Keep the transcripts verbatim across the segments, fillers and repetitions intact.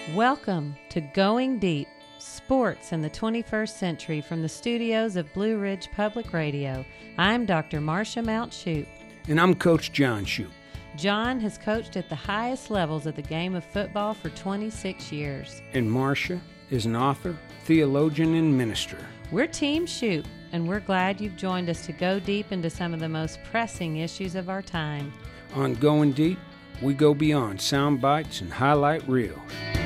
Welcome to Going Deep, Sports in the twenty-first Century from the studios of Blue Ridge Public Radio. I'm Doctor Marcia Mount Shoup. And I'm Coach John Shoup. John has coached at the highest levels of the game of football for twenty-six years. And Marcia is an author, theologian, and minister. We're Team Shoup, and we're glad you've joined us to go deep into some of the most pressing issues of our time. On Going Deep, we go beyond sound bites and highlight reels.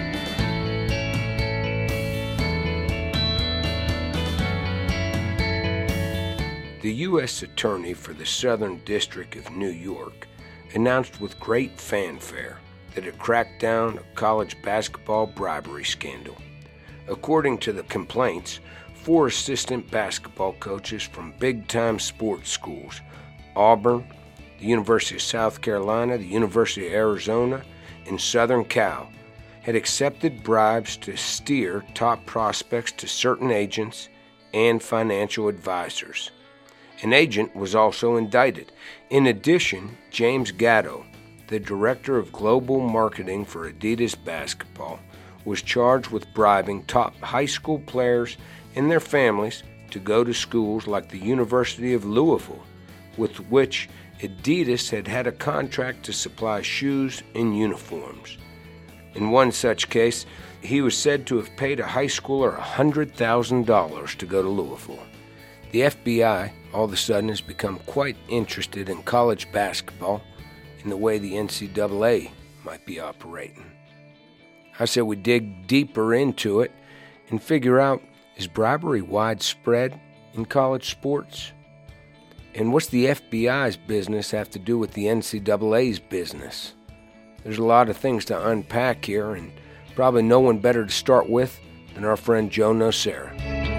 The U S Attorney for the Southern District of New York announced with great fanfare that it cracked down on a college basketball bribery scandal. According to the complaints, four assistant basketball coaches from big-time sports schools, Auburn, the University of South Carolina, the University of Arizona, and Southern Cal, had accepted bribes to steer top prospects to certain agents and financial advisors. An agent was also indicted. In addition, James Gatto, the director of global marketing for Adidas Basketball, was charged with bribing top high school players and their families to go to schools like the University of Louisville, with which Adidas had had a contract to supply shoes and uniforms. In one such case, he was said to have paid a high schooler one hundred thousand dollars to go to Louisville. The F B I, all of a sudden, has become quite interested in college basketball and the way the N C double A might be operating. I said we dig deeper into it and figure out, is bribery widespread in college sports? And what's the F B I's business have to do with the N C double A's business? There's a lot of things to unpack here, and probably no one better to start with than our friend Joe Nocera.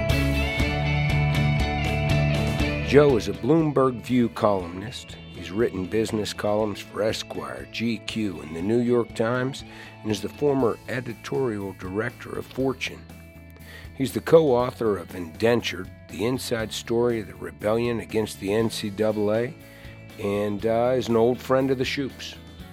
Joe is a Bloomberg View columnist. He's written business columns for Esquire, G Q, and the New York Times, and is the former editorial director of Fortune. He's the co-author of Indentured, the inside story of the rebellion against the N C double A, and uh, is an old friend of the Shoups.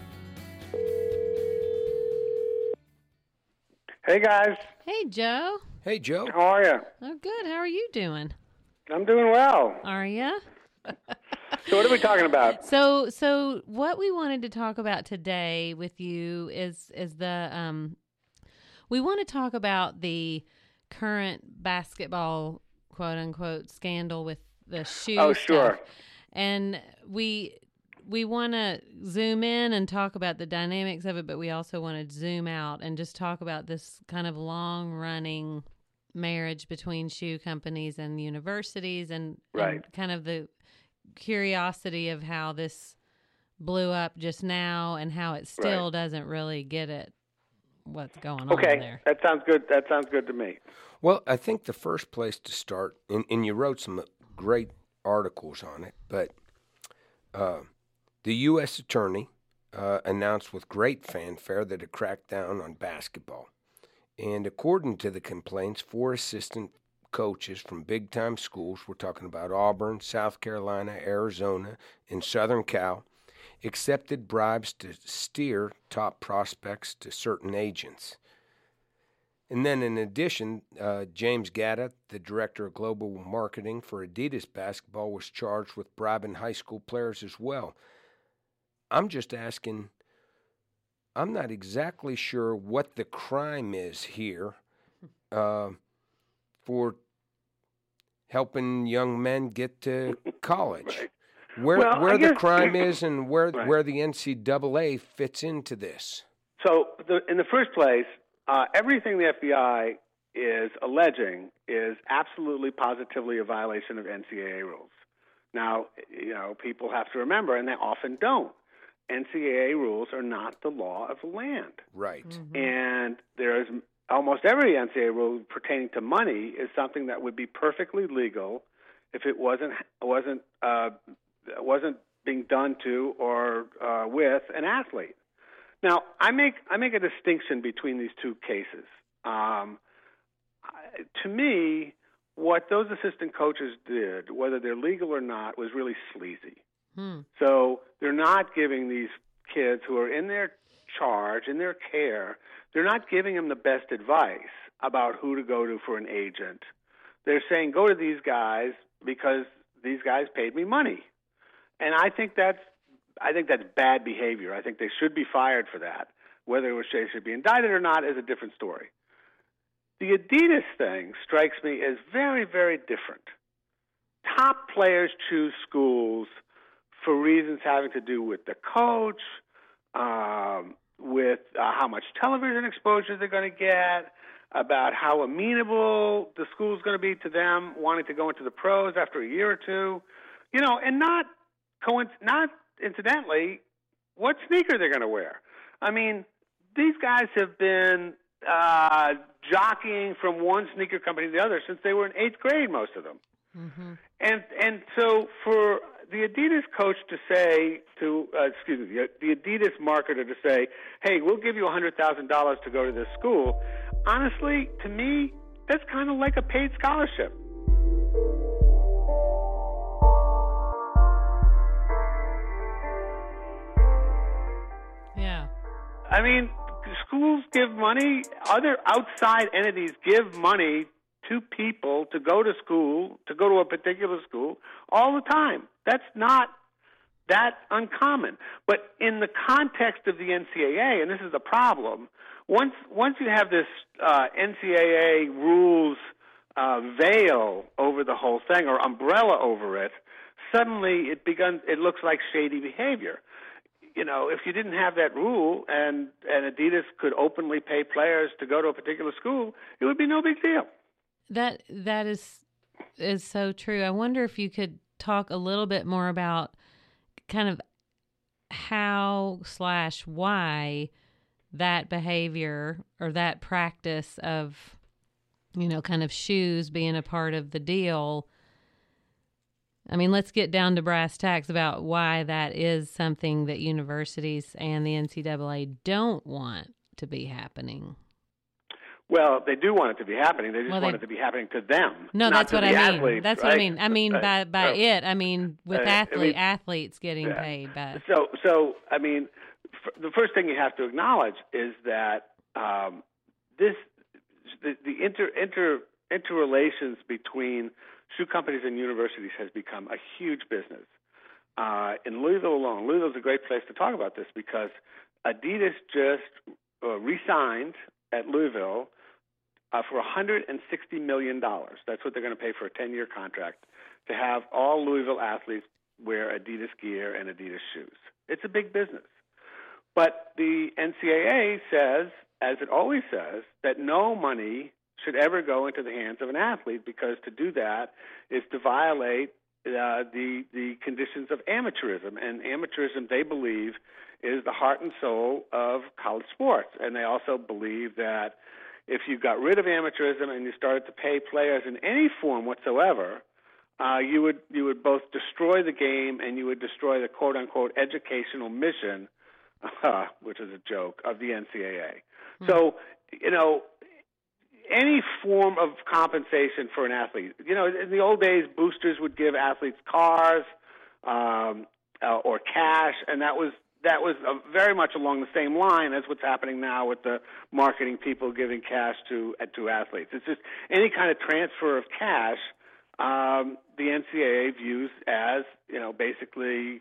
Hey, guys. Hey, Joe. Hey, Joe. How are you? Oh, good. How are you doing? I'm doing well. Are ya? So what are we talking about? So, so what we wanted to talk about today with you is is the um, we want to talk about the current basketball quote unquote scandal with the shoe Oh, stuff. sure. And we we want to zoom in and talk about the dynamics of it, but we also want to zoom out and just talk about this kind of long running marriage between shoe companies and universities, and, right. and kind of the curiosity of how this blew up just now and how it still right. doesn't really get at what's going okay. on there. That sounds good. That sounds good to me. Well, I think the first place to start, and, and you wrote some great articles on it, but uh, the U S Attorney uh, announced with great fanfare that it cracked down on basketball. And according to the complaints, four assistant coaches from big-time schools, we're talking about Auburn, South Carolina, Arizona, and Southern Cal, accepted bribes to steer top prospects to certain agents. And then in addition, uh, James Gatto, the director of global marketing for Adidas Basketball, was charged with bribing high school players as well. I'm just asking, I'm not exactly sure what the crime is here uh, for helping young men get to college. Right. Where Well, where I the guess- crime is and where Right. where the N C double A fits into this. So the, in the first place, uh, everything the F B I is alleging is absolutely positively a violation of N C double A rules. Now, you know, people have to remember, and they often don't, N C double A rules are not the law of the land. Right. Mm-hmm. And there's almost every N C double A rule pertaining to money is something that would be perfectly legal if it wasn't wasn't uh, wasn't being done to or uh, with an athlete. Now, I make I make a distinction between these two cases. Um, to me, what those assistant coaches did, whether they're legal or not, was really sleazy. Hmm. So they're not giving these kids who are in their charge, in their care, they're not giving them the best advice about who to go to for an agent. They're saying, go to these guys because these guys paid me money. And I think that's I think that's bad behavior. I think they should be fired for that. Whether they should be indicted or not is a different story. The Adidas thing strikes me as very, very different. Top players choose schools for reasons having to do with the coach, um, with uh, how much television exposure they're going to get, about how amenable the school's going to be to them wanting to go into the pros after a year or two, you know, and not coinc- not incidentally, what sneaker they're going to wear. I mean, these guys have been uh, jockeying from one sneaker company to the other since they were in eighth grade, most of them. Mm-hmm. And and so for the Adidas coach to say to, uh, excuse me, the, the Adidas marketer to say, hey, we'll give you one hundred thousand dollars to go to this school, honestly, to me, that's kind of like a paid scholarship. Yeah. I mean, schools give money, other outside entities give money to people to go to school, to go to a particular school all the time. That's not that uncommon. But in the context of the N C double A, and this is the problem, once once you have this uh, N C double A rules uh, veil over the whole thing or umbrella over it, suddenly it begun. It looks like shady behavior. You know, if you didn't have that rule and, and Adidas could openly pay players to go to a particular school, it would be no big deal. That that is is so true. I wonder if you could talk a little bit more about kind of how slash why that behavior or that practice of, you know, kind of shoes being a part of the deal. I mean, let's get down to brass tacks about why that is something that universities and the N C double A don't want to be happening. Well, they do want it to be happening. They just well, they, want it to be happening to them. No, that's what I mean. Athletes, that's right? what I mean. I mean by by uh, it. I mean with uh, athlete I mean, athletes getting yeah. paid. By so so I mean, f- the first thing you have to acknowledge is that um, this the, the inter inter interrelations between shoe companies and universities has become a huge business. Uh, in Louisville alone, Louisville is a great place to talk about this because Adidas just uh, re-signed at Louisville uh, for one hundred sixty million dollars. That's what they're going to pay for a ten-year contract to have all Louisville athletes wear Adidas gear and Adidas shoes. It's a big business. But the N C double A says, as it always says, that no money should ever go into the hands of an athlete because to do that is to violate uh, the the conditions of amateurism. And amateurism, they believe, is the heart and soul of college sports. And they also believe that if you got rid of amateurism and you started to pay players in any form whatsoever, uh, you would you would both destroy the game and you would destroy the quote-unquote educational mission, uh, which is a joke, of the N C double A. Mm-hmm. So, you know, any form of compensation for an athlete. You know, in the old days, boosters would give athletes cars um, uh, or cash, and that was that was uh, very much along the same line as what's happening now with the marketing people giving cash to uh, to athletes. It's just any kind of transfer of cash. Um, the N C double A views as, you know, basically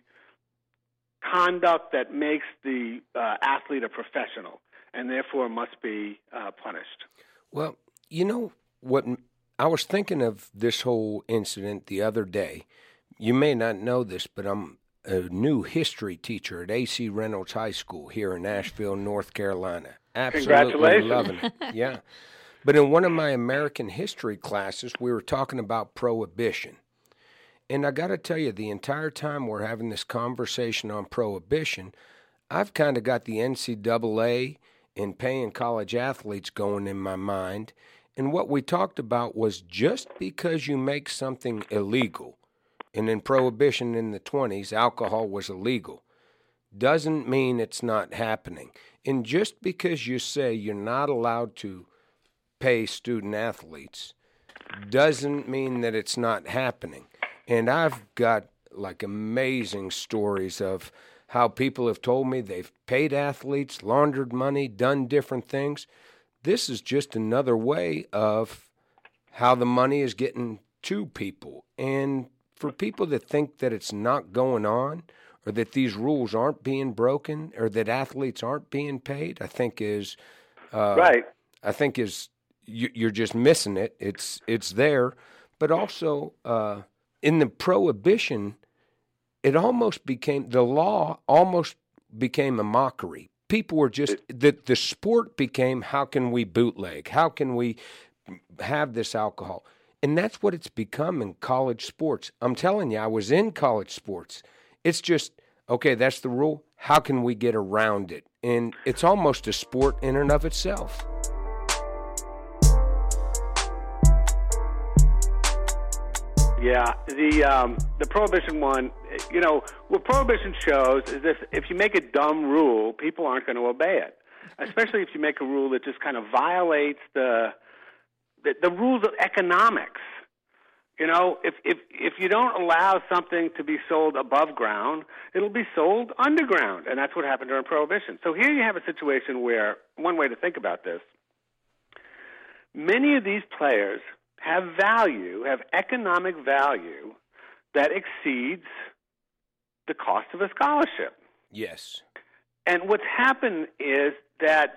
conduct that makes the uh, athlete a professional and therefore must be uh, punished. Well, you know what? I was thinking of this whole incident the other day. You may not know this, but I'm a new history teacher at A C Reynolds High School here in Asheville, North Carolina. Absolutely loving it. Yeah. But in one of my American history classes, we were talking about prohibition. And I got to tell you, the entire time we're having this conversation on prohibition, I've kind of got the N C double A and paying college athletes going in my mind. And what we talked about was just because you make something illegal, and in Prohibition in the twenties, alcohol was illegal, doesn't mean it's not happening. And just because you say you're not allowed to pay student athletes doesn't mean that it's not happening. And I've got like amazing stories of how people have told me they've paid athletes, laundered money, done different things. This is just another way of how the money is getting to people. And for people that think that it's not going on, or that these rules aren't being broken, or that athletes aren't being paid, I think is uh, right. I think is you, you're just missing it. It's it's there, but also uh, in the prohibition, it almost became the law. Almost became a mockery. People were just the the sport became, how can we bootleg? How can we have this alcohol? And that's what it's become in college sports. I'm telling you, I was in college sports. It's just, okay, that's the rule. How can we get around it? And it's almost a sport in and of itself. Yeah, the um, the prohibition one, you know, what prohibition shows is if, if you make a dumb rule, people aren't going to obey it, especially if you make a rule that just kind of violates the the, the rules of economics. You know, if, if if you don't allow something to be sold above ground, it'll be sold underground, and that's what happened during Prohibition. So here you have a situation where, one way to think about this, many of these players have value, have economic value that exceeds the cost of a scholarship. Yes. And what's happened is that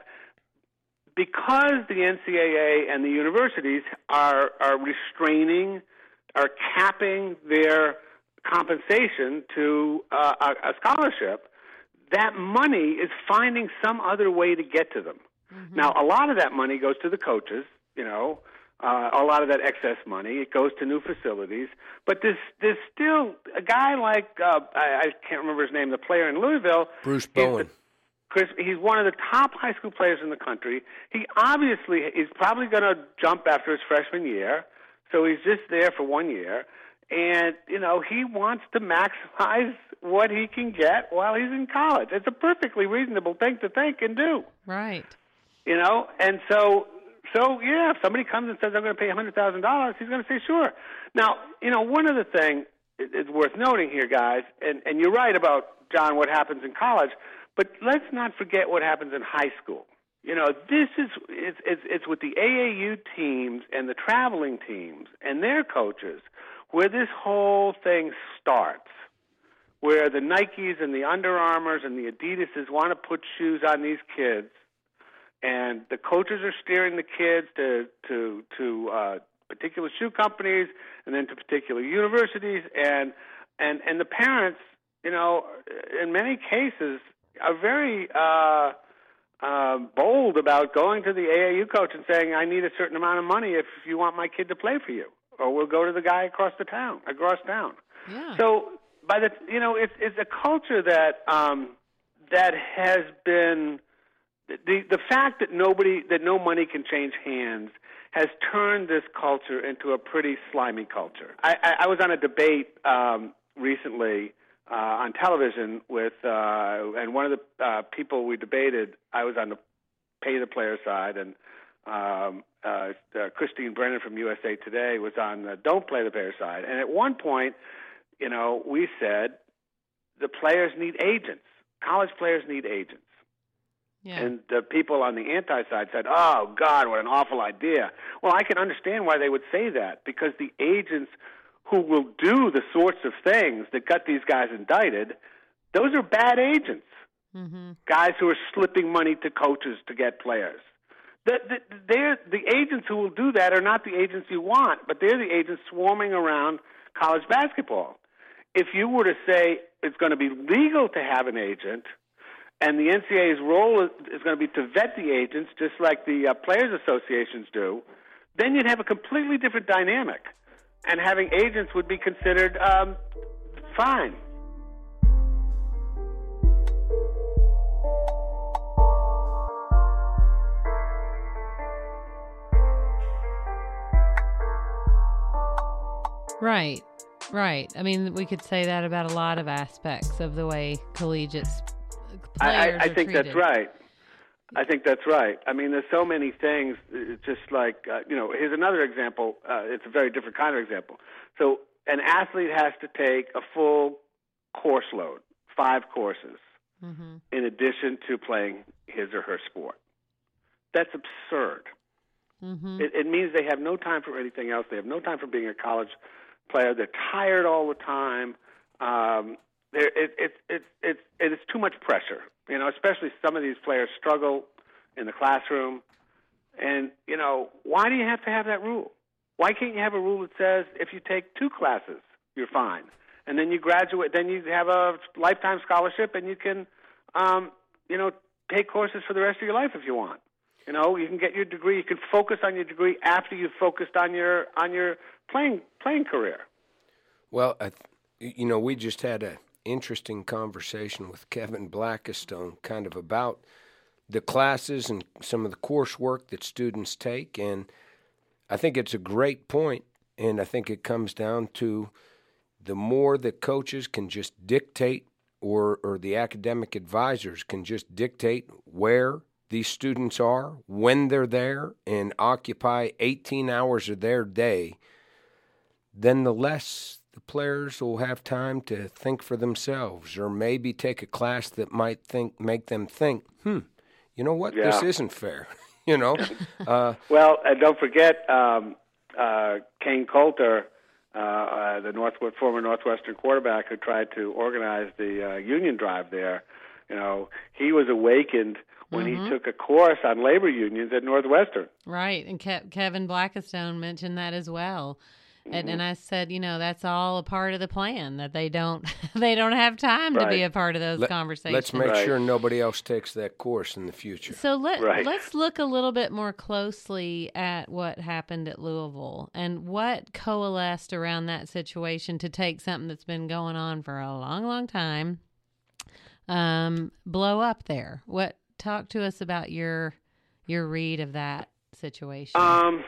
because the N C double A and the universities are are restraining, are capping their compensation to uh, a, a scholarship, that money is finding some other way to get to them. Mm-hmm. Now, a lot of that money goes to the coaches, you know, uh, a lot of that excess money. It goes to new facilities. But there's, there's still a guy like, uh, I, I can't remember his name, the player in Louisville. Bruce Bowen. Chris, he's one of the top high school players in the country. He obviously is probably going to jump after his freshman year. So he's just there for one year, and, you know, he wants to maximize what he can get while he's in college. It's a perfectly reasonable thing to think and do. Right. You know, and so, so yeah, if somebody comes and says, I'm going to pay one hundred thousand dollars, he's going to say, sure. Now, you know, one other thing is worth noting here, guys, and, and you're right about, John, what happens in college, but let's not forget what happens in high school. You know, this is it's, it's it's with the A A U teams and the traveling teams and their coaches where this whole thing starts, where the Nikes and the Under Armours and the Adidases want to put shoes on these kids, and the coaches are steering the kids to to to uh, particular shoe companies and then to particular universities, and and and the parents, you know, in many cases are very uh, Uh, bold about going to the A A U coach and saying, I need a certain amount of money if you want my kid to play for you, or we'll go to the guy across the town, across town. Yeah. So by the, you know, it's, it's a culture that, um, that has been, the, the fact that nobody, that no money can change hands has turned this culture into a pretty slimy culture. I, I, I was on a debate, um, recently, Uh, on television with, uh, and one of the uh, people we debated, I was on the pay the player side, and um, uh, uh, Christine Brennan from U S A Today was on the don't play the player side. And at one point, you know, we said the players need agents. College players need agents. Yeah. And the people on the anti-side said, oh, God, what an awful idea. Well, I can understand why they would say that, because the agents who will do the sorts of things that got these guys indicted, those are bad agents. Mm-hmm. Guys who are slipping money to coaches to get players. The, the, they're, the agents who will do that are not the agents you want, but they're the agents swarming around college basketball. If you were to say it's going to be legal to have an agent, and the N C double A's role is, is going to be to vet the agents, just like the uh, players' associations do, then you'd have a completely different dynamic. And having agents would be considered um, fine. Right, right. I mean, we could say that about a lot of aspects of the way collegiate players I, I, I are think treated. that's right. I think that's right. I mean, there's so many things. It's just like, uh, you know, here's another example. Uh, it's a very different kind of example. So an athlete has to take a full course load, five courses Mm-hmm. in addition to playing his or her sport. That's absurd. Mm-hmm. It, it means they have no time for anything else. They have no time for being a college player. They're tired all the time. Um, it, it, it, it, it, it's too much pressure. You know, especially some of these players struggle in the classroom. And, you know, why do you have to have that rule? Why can't you have a rule that says if you take two classes, you're fine? And then you graduate, then you have a lifetime scholarship, and you can, um, you know, take courses for the rest of your life if you want. You know, you can get your degree. You can focus on your degree after you've focused on your on your playing playing career. Well, I th- you know, we just had an interesting conversation with Kevin Blackistone, kind of about the classes and some of the coursework that students take, and I think it's a great point, and I think it comes down to the more that coaches can just dictate or, or the academic advisors can just dictate where these students are, when they're there, and occupy eighteen hours of their day, then the less the players will have time to think for themselves or maybe take a class that might think make them think, hmm, you know what, yeah. this isn't fair. you know. Uh, well, and don't forget um, uh, Kane Coulter, Uh, uh, the North, former Northwestern quarterback who tried to organize the uh, union drive there. You know, he was awakened when mm-hmm. he took a course on labor unions at Northwestern. Right, and Ke- Kevin Blackistone mentioned that as well. And, and I said, you know, that's all a part of the plan, that they don't they don't have time right. to be a part of those Let, conversations. Let's make right. sure nobody else takes that course in the future. So let, right. let's look a little bit more closely at what happened at Louisville and what coalesced around that situation to take something that's been going on for a long, long time, um, blow up there. What talk to us about your your read of that situation. Um.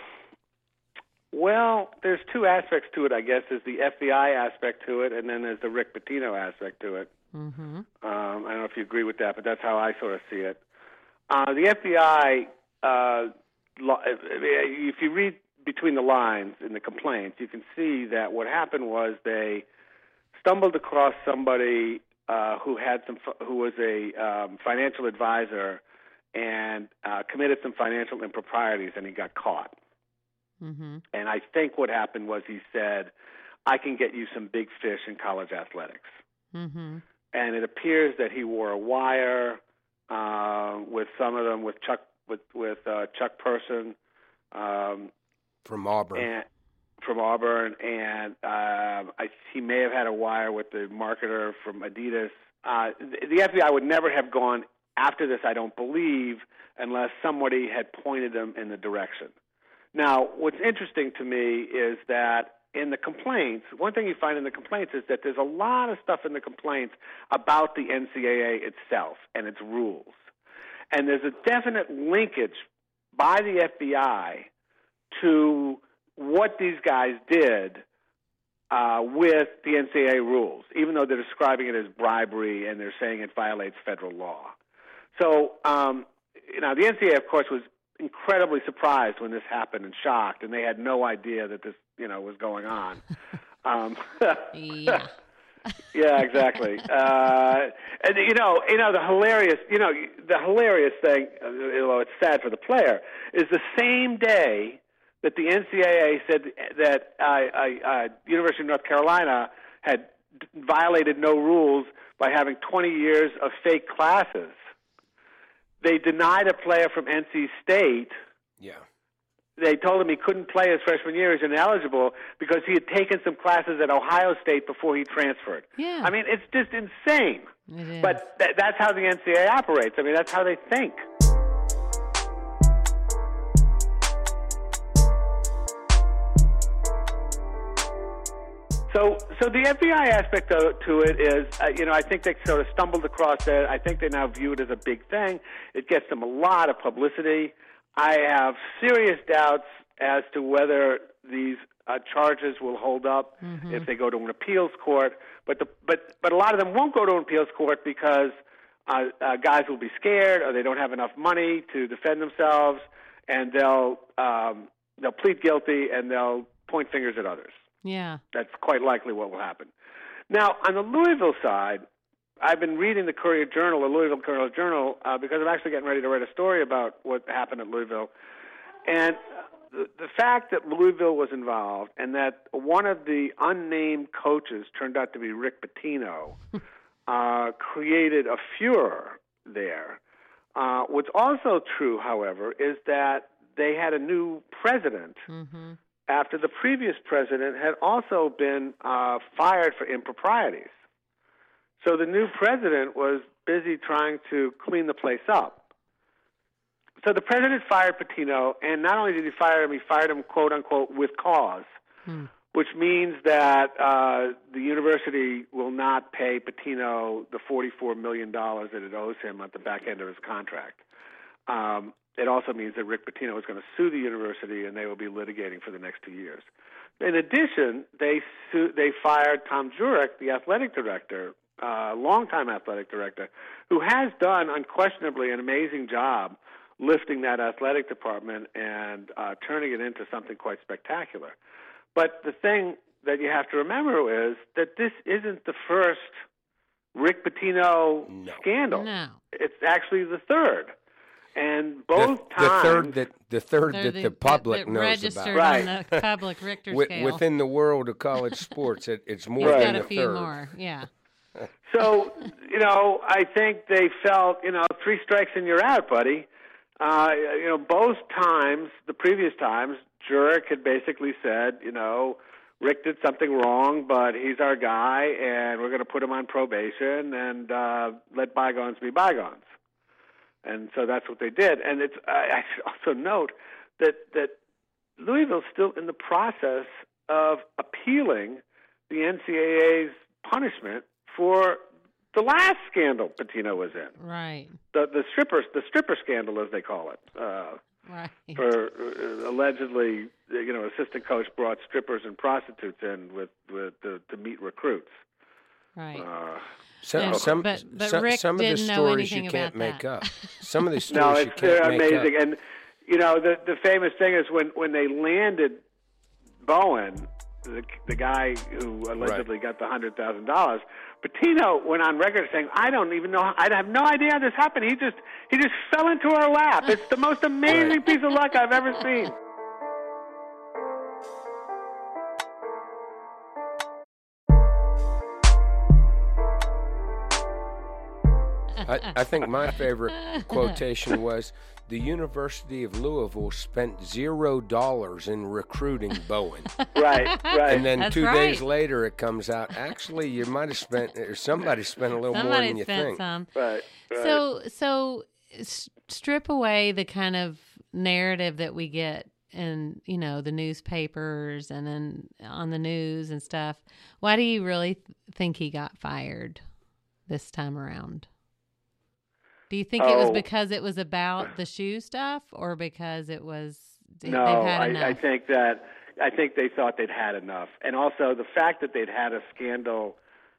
Well, there's two aspects to it, I guess. There's the F B I aspect to it, and then there's the Rick Pitino aspect to it. Mm-hmm. Um, I don't know if you agree with that, but that's how I sort of see it. Uh, the F B I, uh, lo- if you read between the lines in the complaints, you can see that what happened was they stumbled across somebody uh, who had some, who was a um, financial advisor and uh, committed some financial improprieties, and he got caught. Mm-hmm. And I think what happened was he said, I can get you some big fish in college athletics. Mm-hmm. And it appears that he wore a wire uh, with some of them with Chuck with with uh, Chuck Person um, from Auburn. And, from Auburn, and uh, I, he may have had a wire with the marketer from Adidas. Uh, the, the F B I would never have gone after this, I don't believe, unless somebody had pointed them in the direction. Now, what's interesting to me is that in the complaints, one thing you find in the complaints is that there's a lot of stuff in the complaints about the N C double A itself and its rules. And there's a definite linkage by the F B I to what these guys did uh, with the N C double A rules, even though they're describing it as bribery and they're saying it violates federal law. So, um, you know, the N C double A, of course, was incredibly surprised when this happened and shocked, and they had no idea that this, you know, was going on. Um, yeah. yeah, exactly. Uh, and you know, you know, the hilarious, you know, the hilarious thing, although it's sad for the player, is the same day that the N C double A said that uh, uh, University of North Carolina had violated no rules by having twenty years of fake classes. They denied a player from N C State. Yeah. They told him he couldn't play his freshman year. He's ineligible because he had taken some classes at Ohio State before he transferred. Yeah. I mean, it's just insane. It is. But th- that's how the N C double A operates. I mean, that's how they think. So, so the F B I aspect of, to it is, uh, you know, I think they sort of stumbled across it. I think they now view it as a big thing. It gets them a lot of publicity. I have serious doubts as to whether these uh, charges will hold up mm-hmm. if they go to an appeals court. But the but but a lot of them won't go to an appeals court because uh, uh, guys will be scared or they don't have enough money to defend themselves, and they'll um, they'll plead guilty and they'll point fingers at others. Yeah. That's quite likely what will happen. Now, on the Louisville side, I've been reading the Courier Journal, the Louisville Courier Journal, uh, because I'm actually getting ready to write a story about what happened at Louisville. And the, the fact that Louisville was involved and that one of the unnamed coaches turned out to be Rick Pitino uh, created a furor there. Uh, what's also true, however, is that they had a new president mm-hmm. after the previous president had also been uh, fired for improprieties. So the new president was busy trying to clean the place up. So the president fired Pitino, and not only did he fire him, he fired him, quote unquote, with cause, hmm. which means that uh, the university will not pay Pitino the forty-four million dollars that it owes him at the back end of his contract. Um, it also means that Rick Pitino is going to sue the university, and they will be litigating for the next two years. In addition, they su- they fired Tom Jurek, the athletic director, uh, longtime athletic director, who has done unquestionably an amazing job lifting that athletic department and uh, turning it into something quite spectacular. But the thing that you have to remember is that this isn't the first Rick Pitino no. scandal. No. It's actually the third. And both the, times... The third that the, third that the, the public that knows registered about. on Right. the public Richter With, scale. Within the world of college sports, it, it's more He's Right. than got a a few third. more, yeah. So, you know, I think they felt, you know, three strikes and you're out, buddy. Uh, you know, both times, the previous times, Jurek had basically said, you know, Rick did something wrong, but he's our guy, and we're going to put him on probation and uh, let bygones be bygones. And so that's what they did. And it's I should also note that, that Louisville's still in the process of appealing the N C double A's punishment for the last scandal Pitino was in. Right. The the stripper the stripper scandal, as they call it. Uh, right. For uh, allegedly, you know, assistant coach brought strippers and prostitutes in with, with to, to meet recruits. Right. Uh, Some, And- some, but- but some, Rick some of the didn't know stories anything you can't about make that. up. Some of the stories no, you it's can't they're make amazing. up. And you know, the the famous thing is when, when they landed Bowen, the the guy who allegedly Right. got the hundred thousand dollars. Pitino went on record saying, "I don't even know. I have no idea how this happened. He just he just fell into our lap. It's the most amazing Right. piece of luck I've ever seen." I, I think my favorite quotation was, "The University of Louisville spent zero dollars in recruiting Bowen." Right, right. And then That's two right. days later, it comes out, actually, you might have spent, or somebody spent a little more Somebody than you spent think. some. right, right. So, so s- strip away the kind of narrative that we get in, you know, the newspapers and then on the news and stuff. Why do you really th- think he got fired this time around? Do you think it was Oh. because it was about the shoe stuff, or because it was they've No, had I, enough? I think that I think they thought they'd had enough, and also the fact that they'd had a scandal,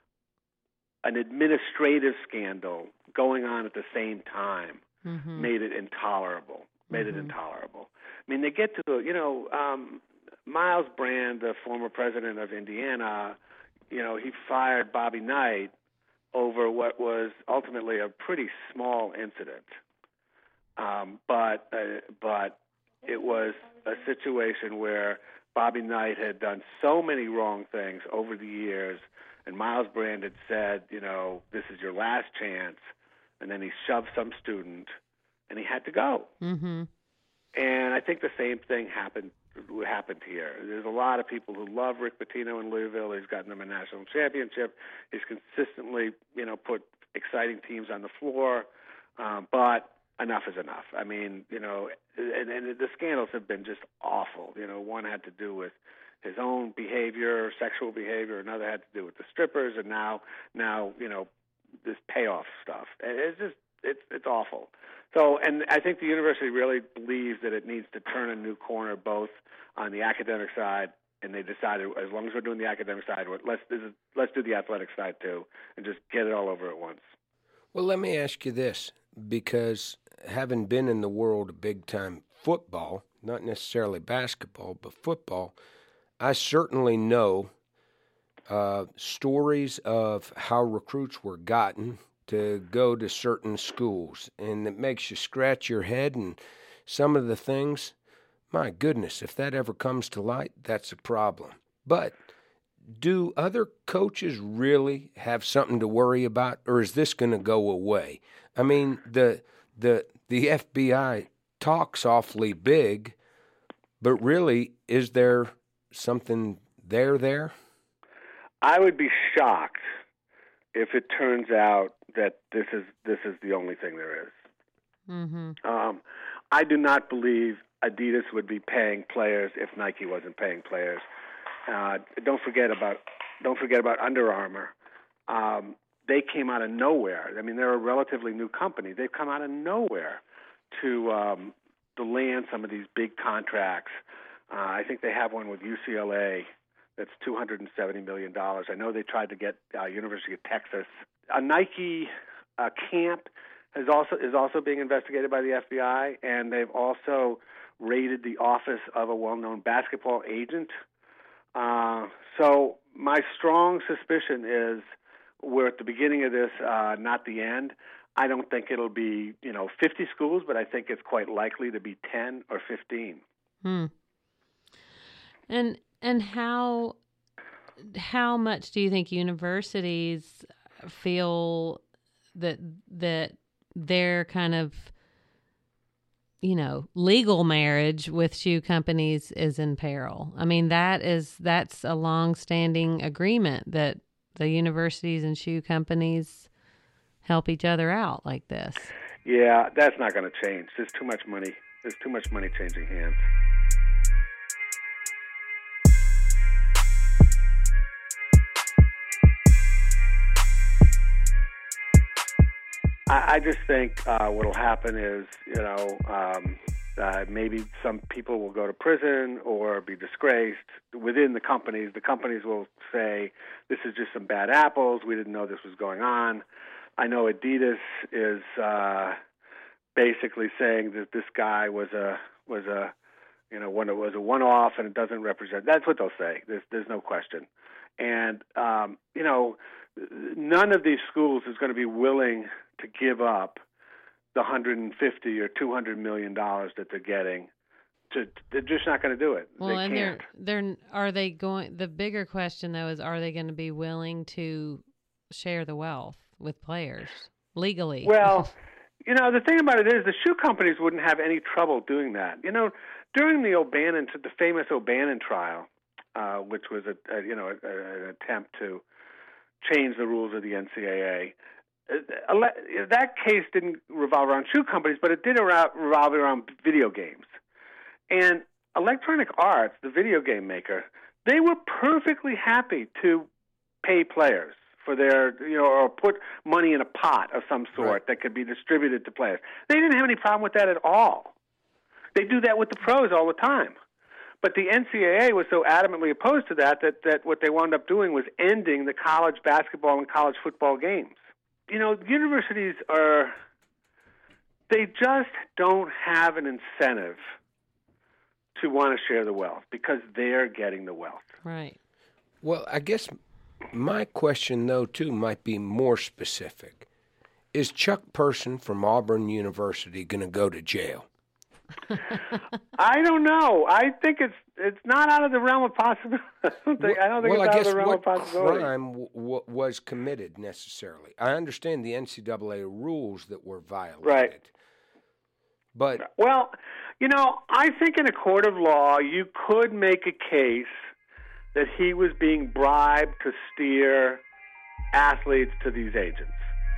an administrative scandal, going on at the same time, mm-hmm. made it intolerable. Made Mm-hmm. it intolerable. I mean, they get to you know um, Miles Brand, the former president of Indiana, you know, he fired Bobby Knight over what was ultimately a pretty small incident. Um, but uh, but it was a situation where Bobby Knight had done so many wrong things over the years, and Miles Brand had said, you know, this is your last chance, and then he shoved some student, and he had to go. Mm-hmm. And I think the same thing happened happened here. There's a lot of people who love Rick Pitino in Louisville. He's gotten them a national championship. He's consistently, you know, put exciting teams on the floor. Um, but enough is enough. I mean, you know, and, and the scandals have been just awful. You know, one had to do with his own behavior, sexual behavior. Another had to do with the strippers, and now, now, you know, this payoff stuff. And it's just, it's it's awful. So, and I think the university really believes that it needs to turn a new corner, both on the academic side, and they decided as long as we're doing the academic side, let's let's do the athletic side too, and just get it all over at once. Well, let me ask you this, because having been in the world of big-time football, not necessarily basketball, but football, I certainly know uh, stories of how recruits were gotten to go to certain schools, and it makes you scratch your head. And some of the things, my goodness, if that ever comes to light, that's a problem. But do other coaches really have something to worry about, or is this going to go away? I mean, the the the F B I talks awfully big, but really, is there something there there? I would be shocked if it turns out that this is this is the only thing there is. Mm-hmm. Um, I do not believe Adidas would be paying players if Nike wasn't paying players. Uh, don't forget about don't forget about Under Armour. Um, they came out of nowhere. I mean, they're a relatively new company. They've come out of nowhere to um, to land some of these big contracts. Uh, I think they have one with U C L A that's two hundred seventy million dollars. I know they tried to get uh, University of Texas. A Nike uh, camp is also is also being investigated by the F B I, and they've also raided the office of a well-known basketball agent. Uh, so my strong suspicion is we're at the beginning of this, uh, not the end. I don't think it'll be, you know, fifty schools, but I think it's quite likely to be ten or fifteen. Hmm. And and how how much do you think universities feel that that their kind of, you know, legal marriage with shoe companies is in peril? I mean, that is that's a long-standing agreement that the universities and shoe companies help each other out like this. Yeah, that's not going to change. There's too much money. There's too much money changing hands. I, I just think uh, what will happen is, you know, um, uh, maybe some people will go to prison or be disgraced within the companies. The companies will say, this is just some bad apples. We didn't know this was going on. I know Adidas is uh, basically saying that this guy was a was a you know one was a one-off and it doesn't represent. That's what they'll say. There's there's no question. And um, you know, none of these schools is going to be willing to give up the one hundred fifty or two hundred million dollars that they're getting. To, they're just not going to do it. Well, they and can't. they're they're are they going? The bigger question though is, are they going to be willing to share the wealth with players legally? Well, you know, the thing about it is the shoe companies wouldn't have any trouble doing that. You know, during the O'Bannon, the famous O'Bannon trial, uh, which was a, a you know a, a, an attempt to change the rules of the N C double A. Uh, that case didn't revolve around shoe companies, but it did revolve around video games. And Electronic Arts, the video game maker, they were perfectly happy to pay players for their, you know, or put money in a pot of some sort right. that could be distributed to players. They didn't have any problem with that at all. They do that with the pros all the time. But the N C double A was so adamantly opposed to that that, that what they wound up doing was ending the college basketball and college football games. You know, universities are, they just don't have an incentive to want to share the wealth because they're getting the wealth. Right. Well, I guess my question, though, too, might be more specific. Is Chuck Person from Auburn University going to go to jail? I don't know. I think it's it's not out of the realm of possibility. I don't think, I don't think well, it's I out of the realm of possibility. Well, I guess what crime w- w- was committed necessarily? I understand the N C double A rules that were violated. Right. But well, you know, I think in a court of law you could make a case that he was being bribed to steer athletes to these agents.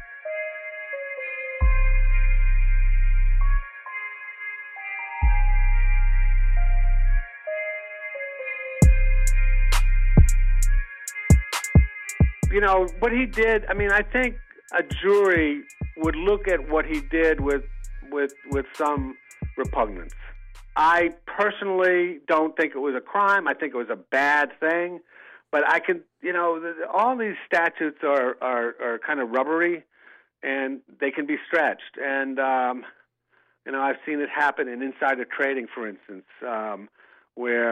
You know, what he did, I mean, I think a jury would look at what he did with with with some repugnance. I personally don't think it was a crime. I think it was a bad thing. But I can, you know, the, all these statutes are, are, are kind of rubbery, and they can be stretched. And, um, you know, I've seen it happen in insider trading, for instance, um, where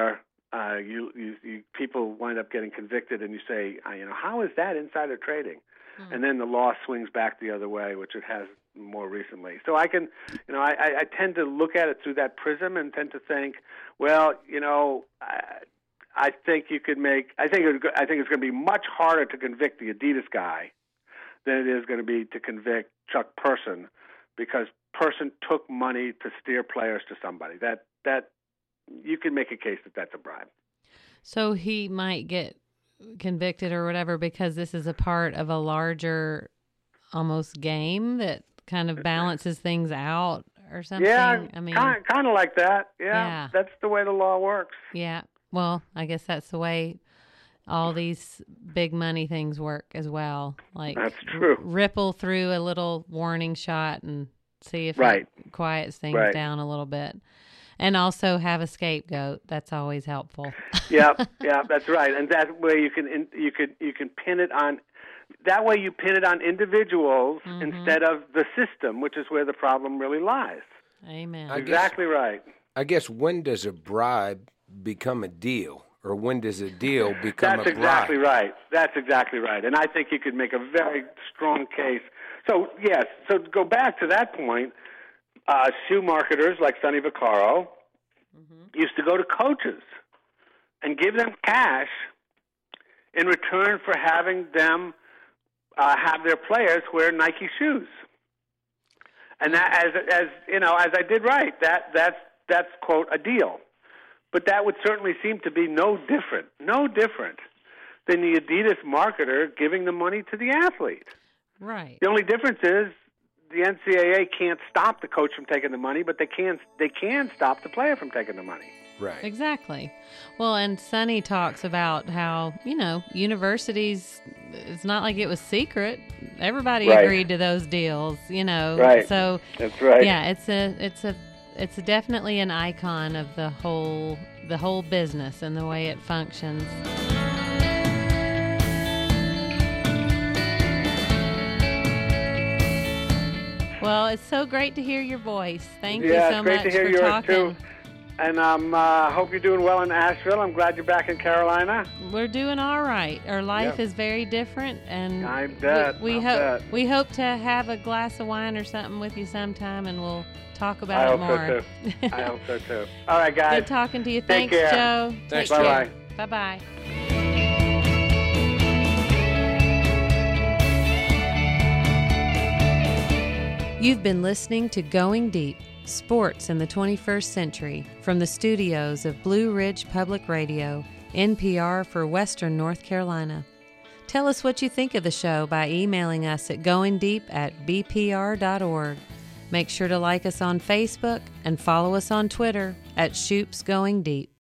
uh, you, you, you people wind up getting convicted, and you say, uh, you know, how is that insider trading? Mm. And then the law swings back the other way, which it has more recently. So I can, you know, I, I tend to look at it through that prism and tend to think, well, you know, I, I think you could make. I think it, I think it's going to be much harder to convict the Adidas guy than it is going to be to convict Chuck Person, because Person took money to steer players to somebody. That that you can make a case that that's a bribe. So he might get convicted or whatever because this is a part of a larger, almost game that kind of balances things out or something. Yeah, I mean, kind, kind of like that. Yeah, yeah, that's the way the law works. Yeah. Well, I guess that's the way all these big money things work as well. Like that's true. R- ripple through a little warning shot and see if right. it quiets things right. down a little bit. And also have a scapegoat. That's always helpful. yeah, yeah, that's right. And that way you can you could you can pin it on. That way you pin it on individuals mm-hmm. instead of the system, which is where the problem really lies. Amen. I exactly guess, right. I guess when does a bribe become a deal, or when does a deal become That's a bribe? That's exactly right. That's exactly right. And I think you could make a very strong case. So yes, so to go back to that point, uh, shoe marketers like Sonny Vaccaro mm-hmm. used to go to coaches and give them cash in return for having them uh, have their players wear Nike shoes. And that, as as you know, as I did right, that that's that's quote a deal. But that would certainly seem to be no different, no different than the Adidas marketer giving the money to the athlete. Right. The only difference is the N C double A can't stop the coach from taking the money, but they can they can stop the player from taking the money. Right. Exactly. Well, and Sonny talks about how, you know, universities, it's not like it was secret. Everybody right. agreed to those deals, you know. Right. So that's right. Yeah, it's a it's a it's a definitely an icon of the whole the whole business and the way it functions. Well, it's so great to hear your voice. Thank yeah, you so it's great much to hear for yours talking. Too. And I um, uh, hope you're doing well in Asheville. I'm glad you're back in Carolina. We're doing all right. Our life yep. is very different, and I bet. we, we I hope bet. we hope to have a glass of wine or something with you sometime, and we'll talk about I it hope more. So too. I hope so too. All right, guys. Good talking to you. Take Thanks, care. Joe. Thanks, Take Joe. care. Bye-bye. Bye-bye. You've been listening to Going Deep, Sports in the twenty-first Century, from the studios of Blue Ridge Public Radio, N P R for Western North Carolina. Tell us what you think of the show by emailing us at goingdeep at b p r dot org. Make sure to like us on Facebook and follow us on Twitter at Shoops Going Deep.